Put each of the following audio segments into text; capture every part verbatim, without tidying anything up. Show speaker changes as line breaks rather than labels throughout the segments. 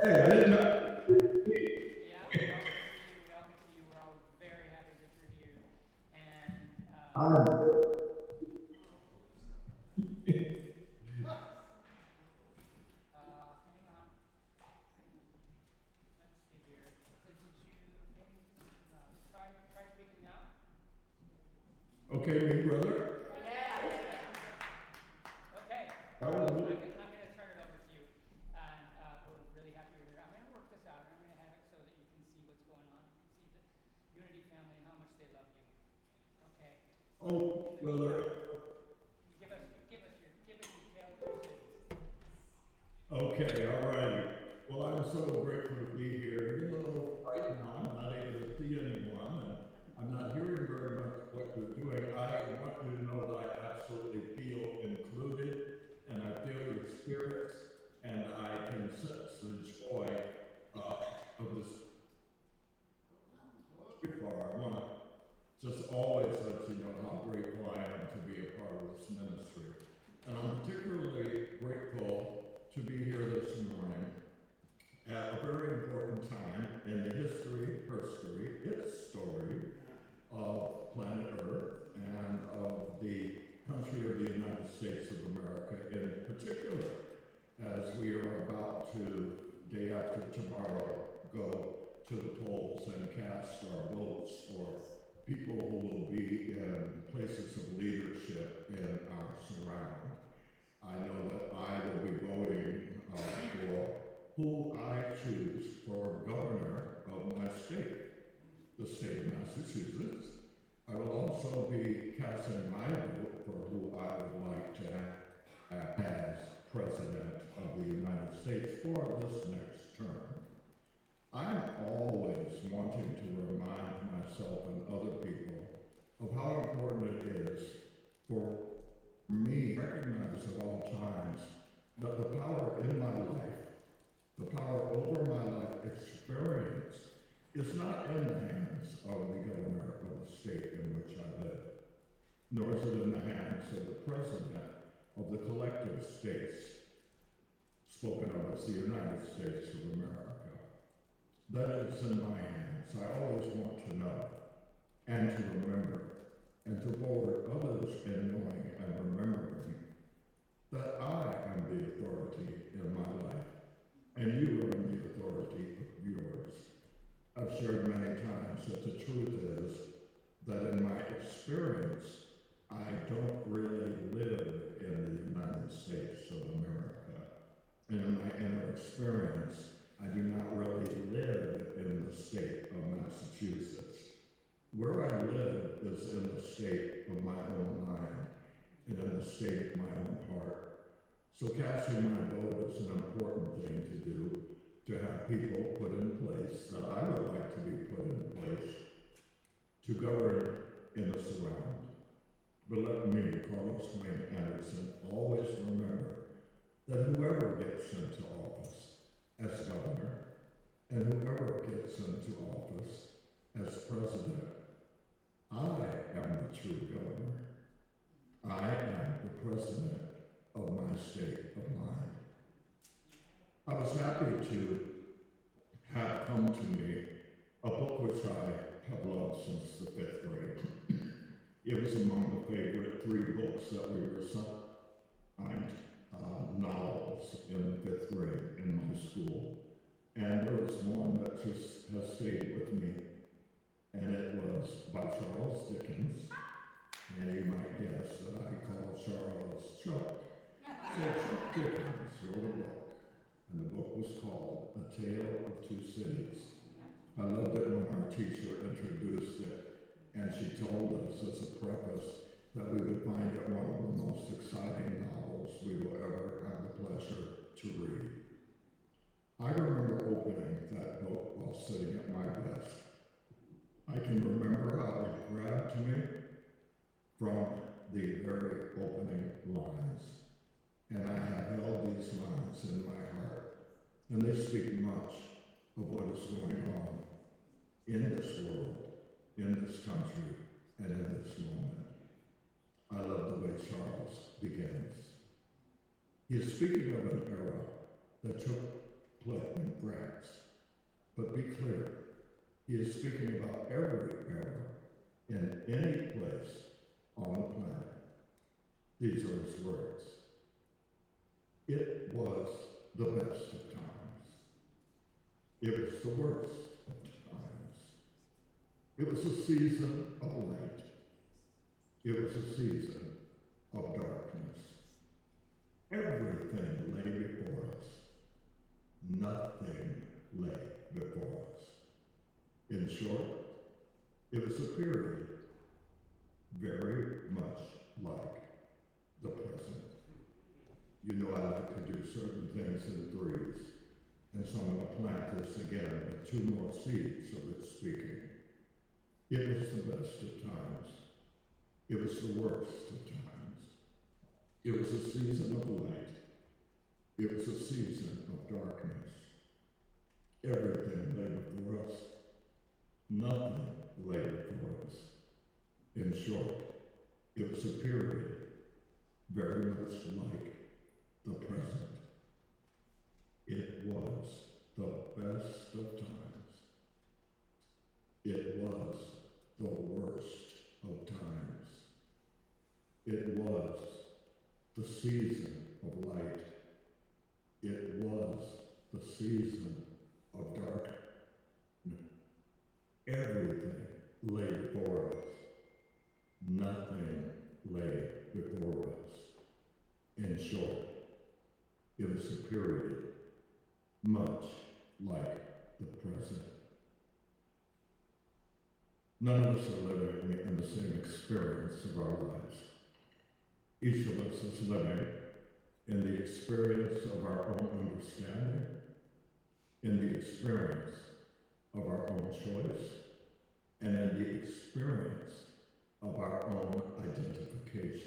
Hey, I didn't know.
Yeah, welcome to you. Welcome to you. We're all very happy that you're here. And um,
I'm
uh, hang on. Let's see here. So did you uh, try try speaking now?
okay, me brother.
Yeah. Okay. I'm
Hallelujah.
gonna, I'm gonna turn it over to you. And uh, we're really happy you're here. I'm gonna work this out. I'm gonna have it so that you can see what's going on. See the Unity family and how much they love you. Okay.
Oh, brother.
Give us give us your give us your tale of your cities.
Okay, all right. Well, I'm so grateful to be here. Even though right now I'm not able to see anyone and I'm not hearing very much what you're doing, I want you to know that I absolutely feel included and I feel your spirits and I can sense the joy uh, of this far. I want to just always let you know how grateful I am to be a part of this ministry. And I'm particularly grateful to be here this morning at a very important time in the history, history, its story of planet Earth and of the country of the United States of America in particular, as we are about to, day after tomorrow, go to the polls and cast our votes for people who will be in places of leadership in our surround. I know that I will be voting uh, for who I choose for governor of my state, the state of Massachusetts. I will also be casting my vote for who I would like to have as president of the United States for this next term. I'm always wanting to remind myself and other people of how important it is for me to recognize at all times that the power in my life, the power over my life experience, is not in the hands of the governor of the state in which I live, nor is it in the hands of the president of the collective states spoken of as the United States of America. That is in my hands. I always want to know and to remember and to forward others in knowing and remembering that I am the authority in my life and you are in the authority of yours. I've shared many times that the truth is that in my experience, I don't really live in the United States of America. And in my inner experience, I do not really live in the state of Massachusetts. Where I live is in the state of my own mind and in the state of my own heart. So casting my vote is an important thing to do, to have people put in place that I would like to be put in place to govern in the surround. But let me, Carlos Wayne Anderson, always remember that whoever gets into office as governor and whoever gets into office as president, I am the true governor. I am the president of my state of mind. I was happy to have come to me a book which I have loved since the fifth grade. It was among the favorite three books that we were assigned, uh, novels in the fifth grade in my school. And there was one that just has stayed with me, and it was by Charles Dickens. And you might guess that I call Charles Chuck. So Chuck Dickens wrote a book, and the book was called A Tale of Two Cities. I loved it when our teacher introduced it, and she told us as a preface that we would find it one of the most exciting novels we will ever have the pleasure to read. I remember opening that book while sitting at my desk. I can remember how it grabbed me from the very opening lines. And I have held these lines in my heart. And they speak much of what is going on in this world, in this country, and in this moment. I love the way Charles begins. He is speaking of an era that took place grants. But be clear, he is speaking about every era in any place on the planet. These are his words. It was the best of times. It was the worst of times. It was a season of light. It was a season of darkness. Everything lay before us. Nothing lay before us. In short, it was a period very much like the present. You know I like to do certain things in threes, and so I'm going to plant this again with two more seeds of its speaking. It was the best of times. It was the worst of times. It was a season of light. It was a season of darkness. Everything lay before us. Nothing lay before us. In short, it was a period very much like the present. It was the best of times. It was the worst of times. It was the season of light. It was the season of darkness. Everything lay before us. Nothing lay before us. In short, it was a period much like the present. None of us are living in the same experience of our lives. Each of us is living in the experience of our own understanding, in the experience of our own choice, and in the experience of our own identification.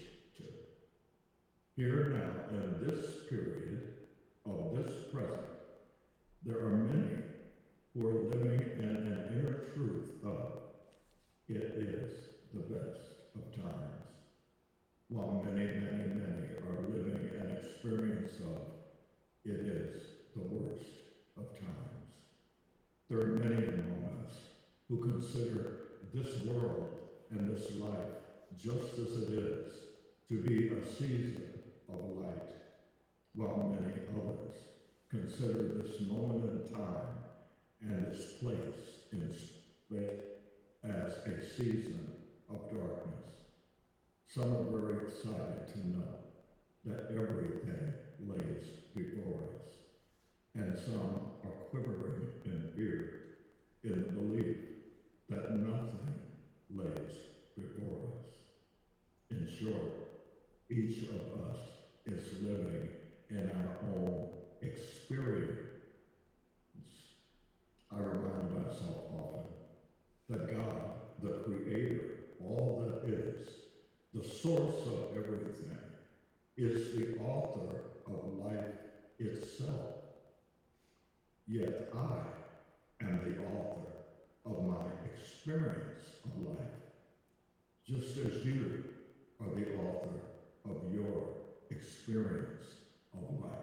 Here now, in this period of this present, there are many who are living in an inner truth of it is the best of times, while many, many, many are living an experience of it is the worst of times. There are many among us who consider this world and this life, just as it is, to be a season of light, while many others consider this moment in time and this place in space as a season of darkness. Some are very excited to know that everything lays before us, and some are quivering in fear in the belief that nothing lays before us. In short, each of us is living in our own experience. I remind myself often that God, the Creator, all that is, the source of everything, is the author of life itself. Yet I am the author of my experience of life, just as you are the author of your experience of life.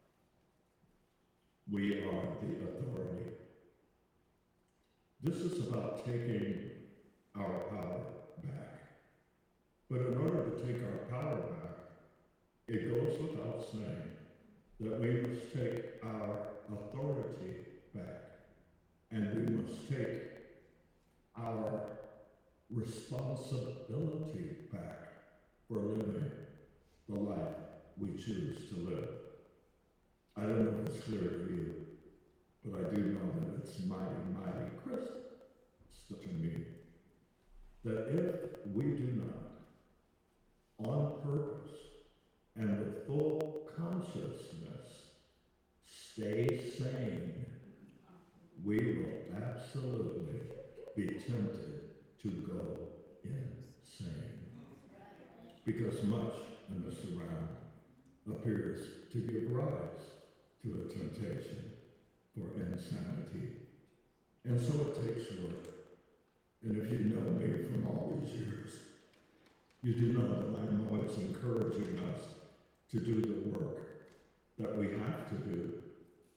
We are the authority. This is about taking our power back. But in order to take our power back, it goes without saying that we must take our authority back, and we must take our responsibility back for living the life we choose to live. I don't know if it's clear to you, but I do know that it's mighty, mighty crystal to me that if we do not, on purpose and with full consciousness, stay sane, we will absolutely be tempted to go insane. Because much in this around appears to give rise to a temptation for insanity. And so it takes work. And if you know me from all these years, you do know that I'm always encouraging us to do the work that we have to do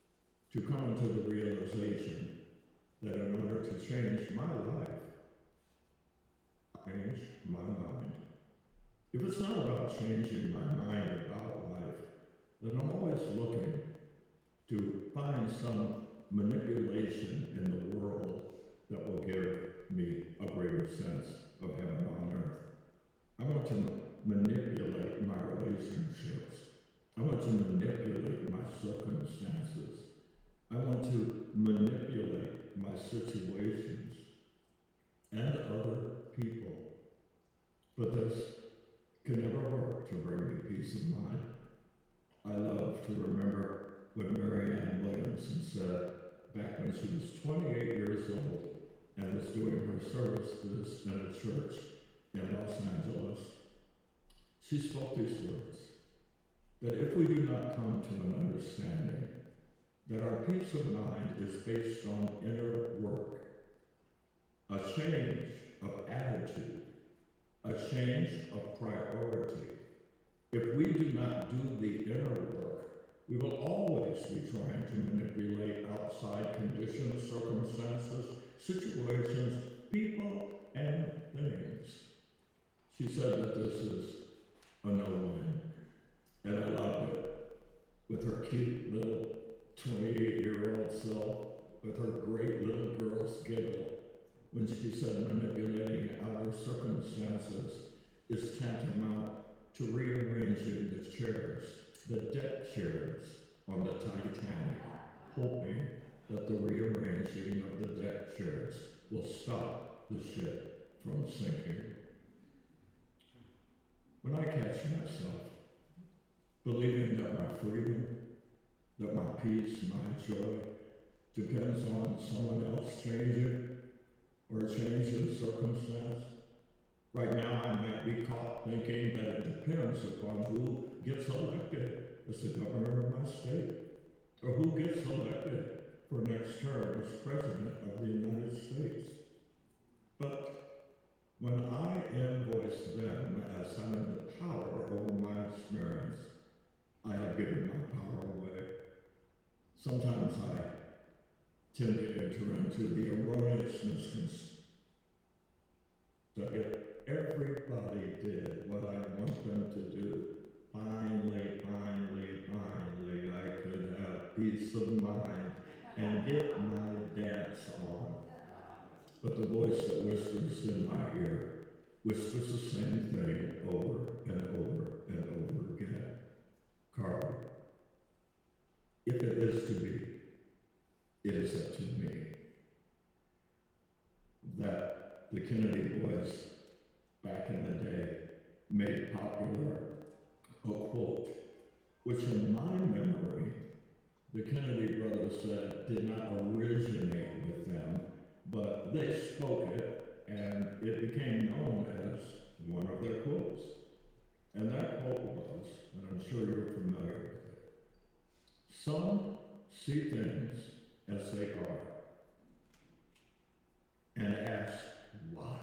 to come to the realization that in order to change my life, change my mind. If it's not about changing my mind about life, then I'm always looking to find some manipulation in the world that will give me a greater sense of heaven on earth. I want to manipulate my relationships. I want to manipulate my circumstances. I want to manipulate my situations and other people. But this can never work to bring me peace of mind. I love to remember what Mary Ann Williamson said back when she was twenty-eight years old and was doing her services in a church in Los Angeles. She spoke these words, that if we do not come to an understanding that our peace of mind is based on inner work, a change of attitude, a change of priority, if we do not do the inner work, we will always be trying to manipulate outside conditions, circumstances, situations, people, and things. She said that this is a no-win, and I loved it. With her cute little twenty-eight-year-old self, with her great little girl's giggle, when she said manipulating outer circumstances is tantamount to rearranging the chairs, the deck chairs on the Titanic, hoping that the rearranging of the deck chairs will stop the ship from sinking. When I catch myself believing that my freedom, that my peace, my joy depends on someone else changing or changing circumstance, right now I might be caught thinking that it depends upon who gets elected as the governor of my state, or who gets elected for next term as president of the United States. But when I invoice them as having the power over my experience, I have given my power away. Sometimes I tend to enter into the erroneousness that if everybody did what I want them to do, finally, finally, finally, I could have peace of mind and get my dance on. But the voice that whispers in my ear whispers the same thing over and over and over again. Carl, if it is to be, it is up to me. That the Kennedy boys back in the day made popular a quote, which in my memory, the Kennedy brothers said did not originate with them, but they spoke it, and it became known as one of their quotes. And that quote was, and I'm sure you're familiar with it, some see things as they are and ask why.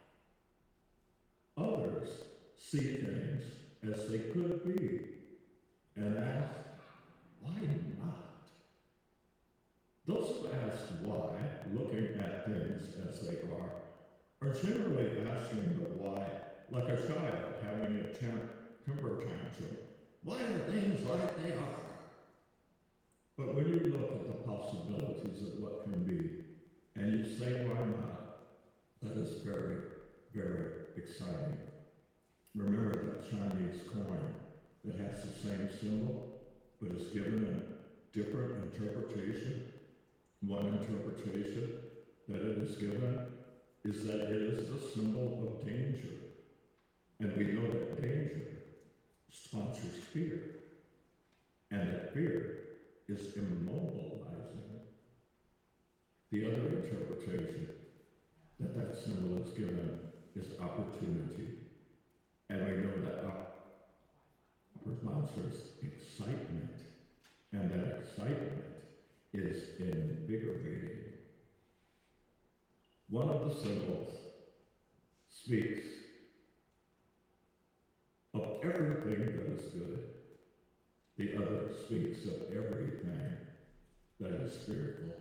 Others see things as they could be and ask, why not? Those who ask why, looking at things as they are, are generally asking the why, like a child having a temp- temper tantrum. Why are things like they are? But when you look at the possibilities of what can be, and you say why not, that is very, very exciting. Remember that Chinese coin that has the same symbol, but is given a different interpretation? One interpretation that it is given is that it is the symbol of danger. And we know that danger sponsors fear. And that fear is immobilizing. The other interpretation that that symbol is given is opportunity. And we know that opportunity sponsors excitement. And that excitement is invigorating. One of the symbols speaks of everything that is good. The other speaks of everything that is fearful.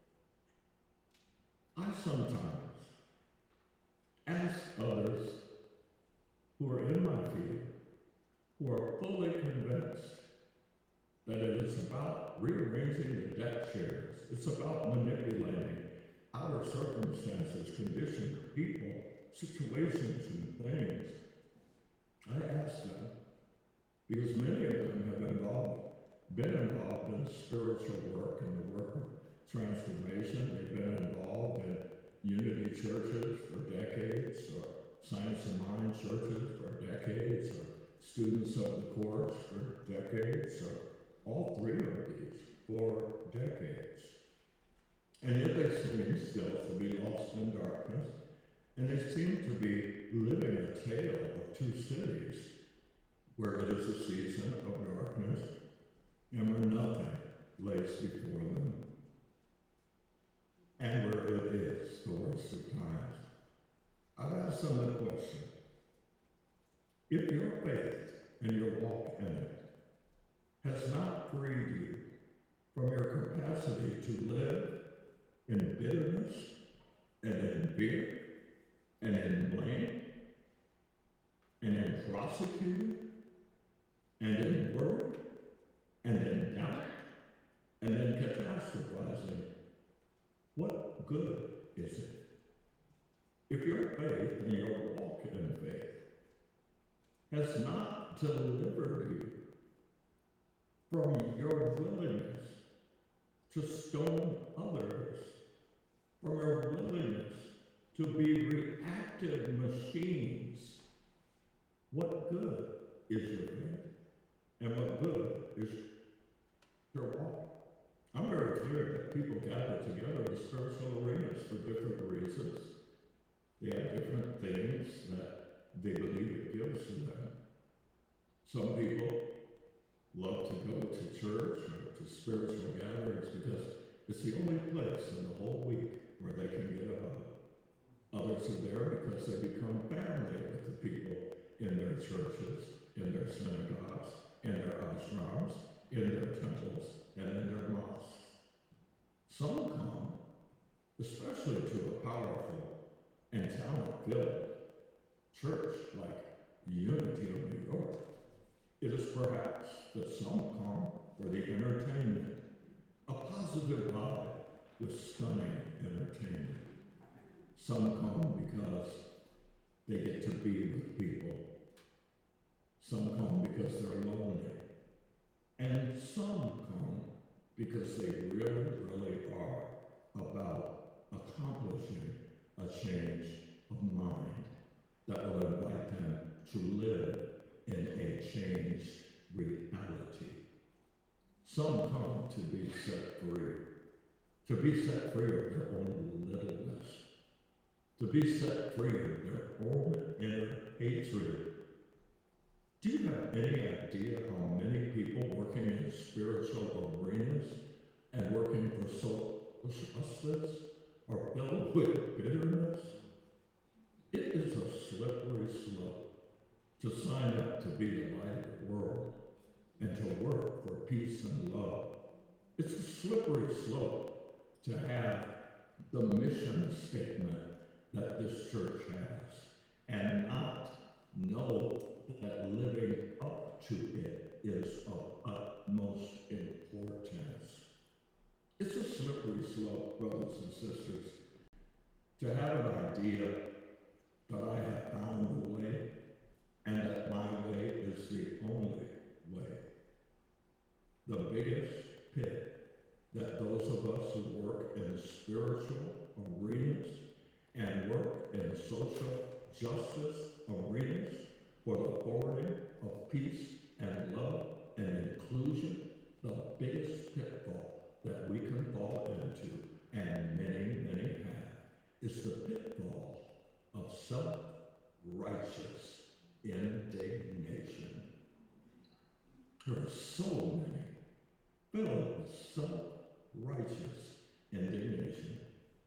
I sometimes ask others who are in my field, who are fully convinced that it is about rearranging the deck chairs. It's about manipulating outer circumstances, conditions, people, situations, and things. I ask them, because many of them have involved, been involved in spiritual work and the work of transformation. They've been involved in unity churches for decades, or science and mind churches for decades, or students of the course for decades, or all three of these for decades. And yet they seem still to be lost in darkness, and they seem to be living a tale of two cities, where it is a season of darkness and where nothing lays before them, and where it is the worst of times. I've asked them a question. If your faith and your walk in it has not freed you from your capacity to live in bitterness and in fear and in blame and in prosecuting and in worry and in doubt and in catastrophizing, what good is it? If your faith and your walk in faith has not delivered you from your willingness to stone others, from your willingness to be reactive machines, what good is your faith? And what good is your walk? I'm very clear that people gather together in spiritual arenas for different reasons. They have different things that they believe it gives to them. Some people love to go to church or to spiritual gatherings because it's the only place in the whole week where they can get a hug. Others are there because they become family with the people in their churches, in their synagogues, in their ashrams, in their temples, and in their mosques. Some come, especially to a powerful and talent-filled church like Unity of New York. It is perhaps that some come for the entertainment, a positive vibe with stunning entertainment. Some come because they get to be with people. Some come because they're lonely. And some come because they really, really are about accomplishing a change of mind that will invite them to live in a changed reality. Some come to be set free, to be set free of their own littleness, to be set free of their own inner hatred. Do you have any idea how many people working in spiritual arenas and working for social justice are filled with bitterness? It is a slippery slope to sign up to be the light of the world and to work for peace and love. It's a slippery slope to have the mission statement that this church has and not know that living up to it is of utmost importance. It's a slippery slope, brothers and sisters, to have an idea that I have found the way and that my way is the only way. The biggest pit that those of us who work in spiritual arenas and work in social justice arenas for the forwarding of peace and love and inclusion, the biggest pitfall that we can fall into, and many, many have, is the pitfall of self-righteous indignation. There are so many filled with self-righteous indignation.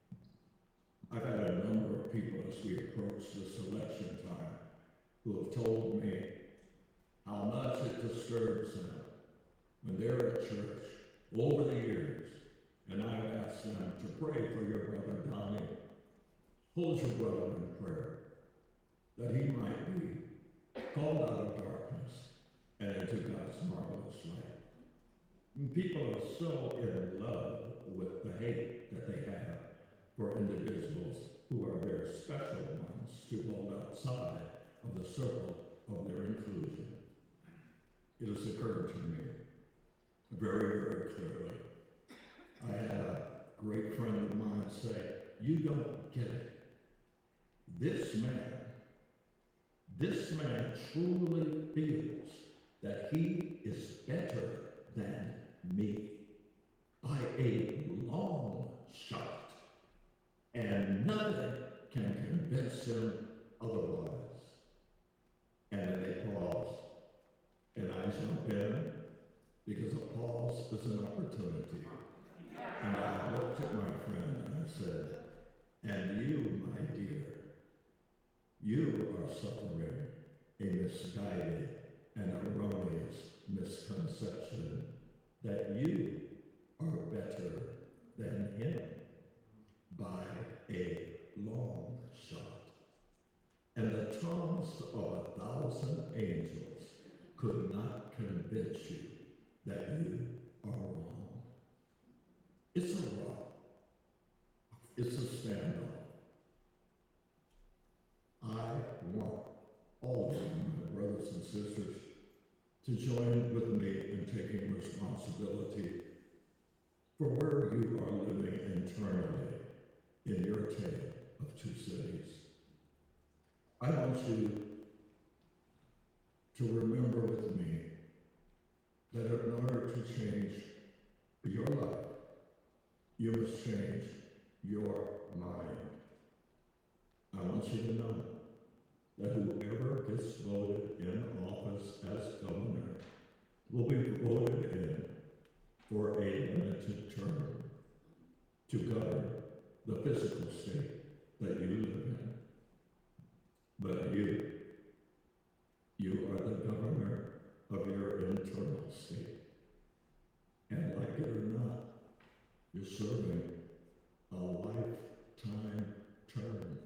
I've had a number of people as we approach this election time who have told me how much it disturbs them when they're at church over the years and and I've asked them to pray for your brother Donnie. Hold your brother in prayer, that he might be called out of darkness and into God's marvelous light. And people are so in love with the hate that they have for individuals who are their special ones to hold outside of the circle of their inclusion. It has occurred to me very, very clearly. I had a great friend of mine say, "You don't get it. This man, this man truly feels that he is better than me by a long shot, and nothing can convince him otherwise." And then they pause, and I jump in, because a pause is an opportunity. And I looked at my friend and I said, "And you, my dear, you are suffering a misguided and erroneous misconception that you are better than him by a long shot. And the tongues of a thousand angels could not convince you that you are wrong." It's a rock. It's a standoff. I want all of you, my brothers and sisters, to join with me in taking responsibility for where you are living internally in your tale of two cities. I want you to remember with me that in order to change your life, you must change your mind. I want you to know that whoever gets voted in office as governor will be voted in for a limited term to govern the physical state that you live in. But you, you are the governor of your internal state. And like it or not, you're serving a lifetime term.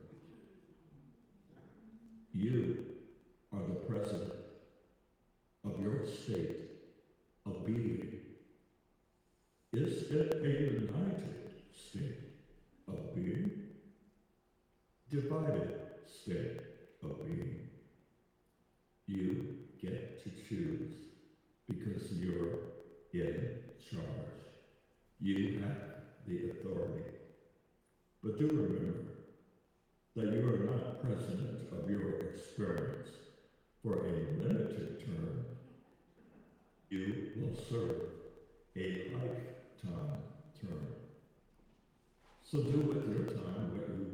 You are the president of your state of being. Is it a united state of being? Divided state of being? You get to choose because you're in charge. You have the authority. But do remember that you are not president of your experience for a limited term. You will serve a lifetime term. So do with your time what you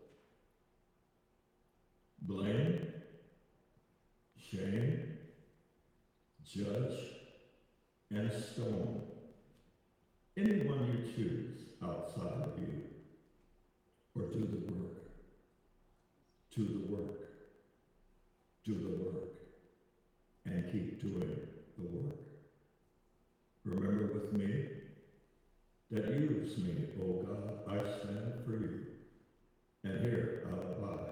will. Blame, shame, judge, and stone anyone you choose outside of you, or do the work. Do the work. Do the work. And keep doing the work. Remember with me that use me, O God, I stand for you, and here I abide.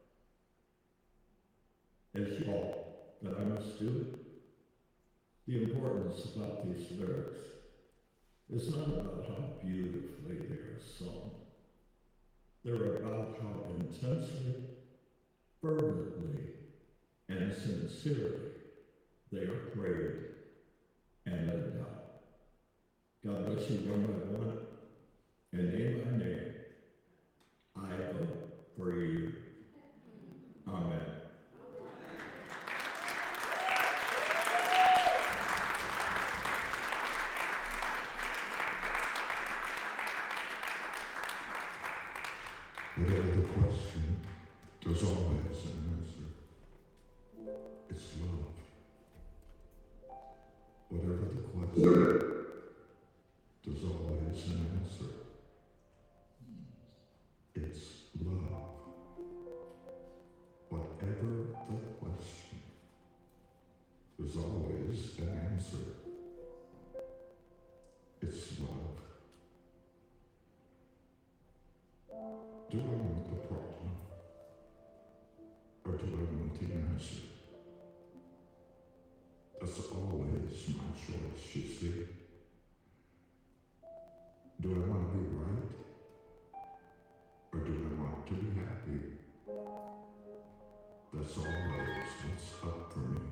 As all that I must do, the importance about these lyrics is not about how beautifully they are sung. They're about how intensely, fervently, and sincerely they are prayed and lived out. God bless you one by one, and name by name, I vote for you. Amen.
Whatever the question, there's always an answer. It's love. Whatever the question, there's always an answer. It's love. Whatever the question, there's always an answer. It's love. Do I want the problem? Or do I want the answer? That's always my choice, you see. Do I want to be right? Or do I want to be happy? That's always what's up for me.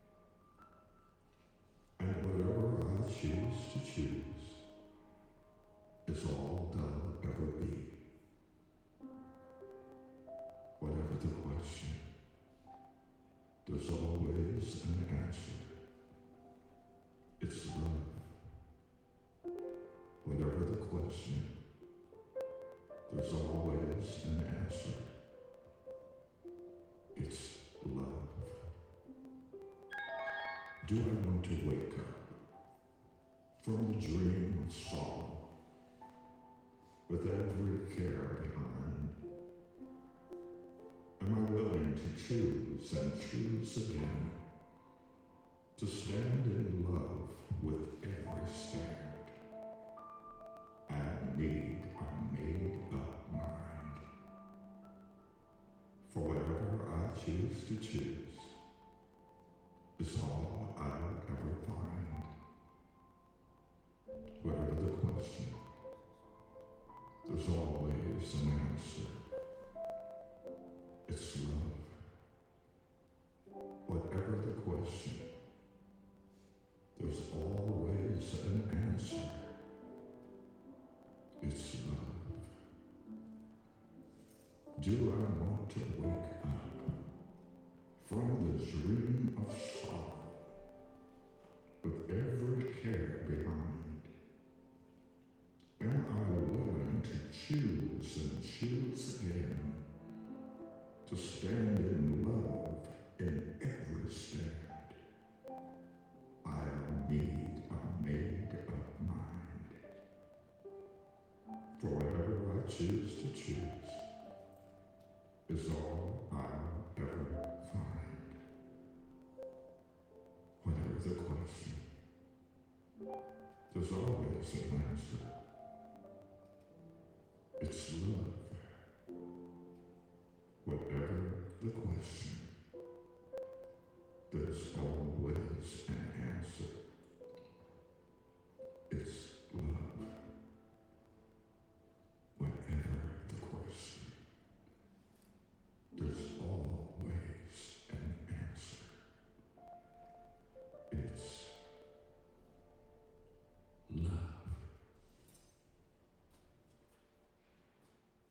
And whatever I choose to choose is all there'll ever be. Whatever the question, there's always an answer. It's love. Whatever the question, there's always an answer. It's love. Do I want to wake up from the dream of sorrow with every care behind? Am I willing to choose and choose again, to stand in love with every stand? I need a made-up mind. For whatever I choose to choose is all I'll ever find. Whatever the question, there's always an answer. It's love. Whatever the question, there's always an answer. It's love. Do I want to wake up from the dream of sorrow with every care behind? Am I willing to choose and choose again, to stand in love in every stand? I need a made-up mind. For whatever I choose to choose is all I'll ever find. Whatever the question, there's always an answer. It's love. Whatever the question, there's always an answer. It's love. Whatever the question, there's always an answer. It's love.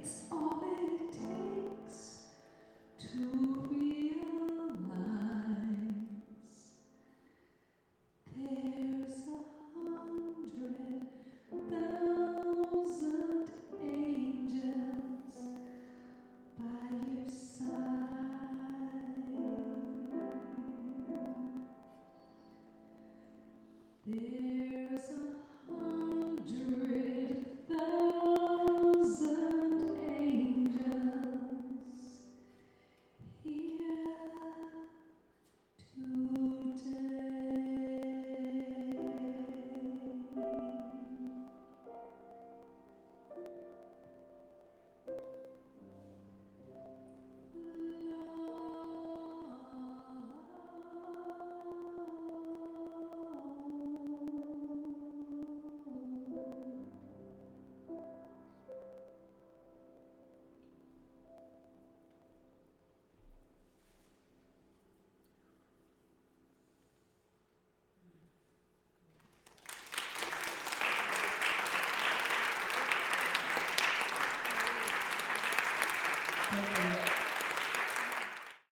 It's all